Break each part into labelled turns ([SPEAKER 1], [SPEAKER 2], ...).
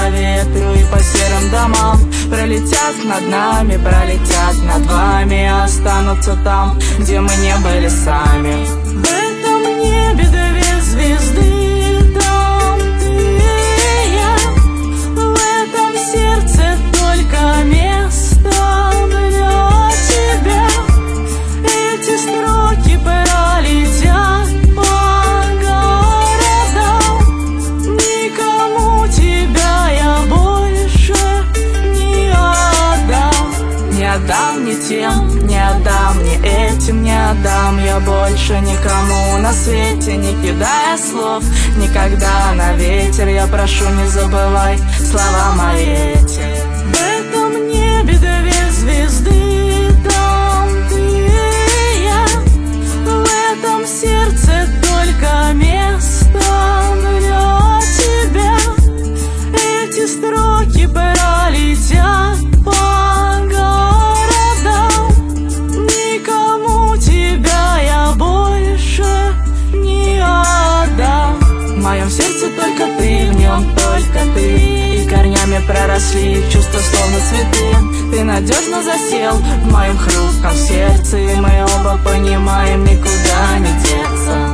[SPEAKER 1] по ветру и по серым домам. Пролетят над нами, пролетят над вами, останутся там, где мы не были сами. В этом небе две звезды, там ты и я. В этом сердце только место для тебя. Эти строки пролетят по городам. Никому тебя я больше не отдам. Не отдам ни тем, не отдам ни этим, не отдам я больше никому на свете. Не кидая слов никогда на ветер, я прошу, не забывай слова мои эти. В этом небе две звезды, там ты и я. В этом сердце только место для тебя. Эти строки пролетят по городам. Никому тебя я больше не отдам. В моем сердце только ты, в нем только ты. И корнями проросли чувства, словно цветы. Ты надежно засел в моем хрупком сердце, и мы оба понимаем, никуда не деться.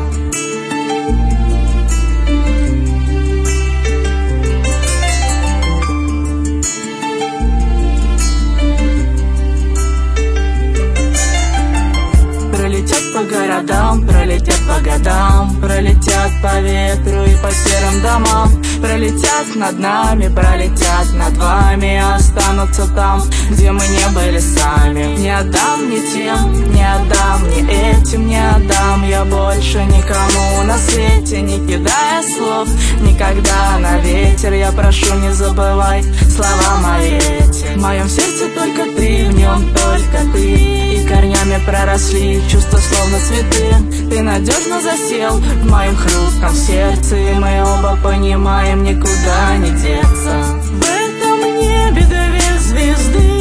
[SPEAKER 1] Пролетят по городам, пролетят по годам, пролетят по ветру и по серым домам. Пролетят над нами, пролетят над вами, останутся там, где мы не были сами. Не отдам ни тем, не отдам ни этим, не отдам я больше никому на свете. Не кидая слов никогда на ветер, я прошу, не забывай слова мои эти. В моем сердце только ты, в нем только ты. И корнями проросли чувства, словно цветы. Ты надежно засел в моем хрупком сердце, и мы оба понимаем, никуда не деться. В этом небе две звезды,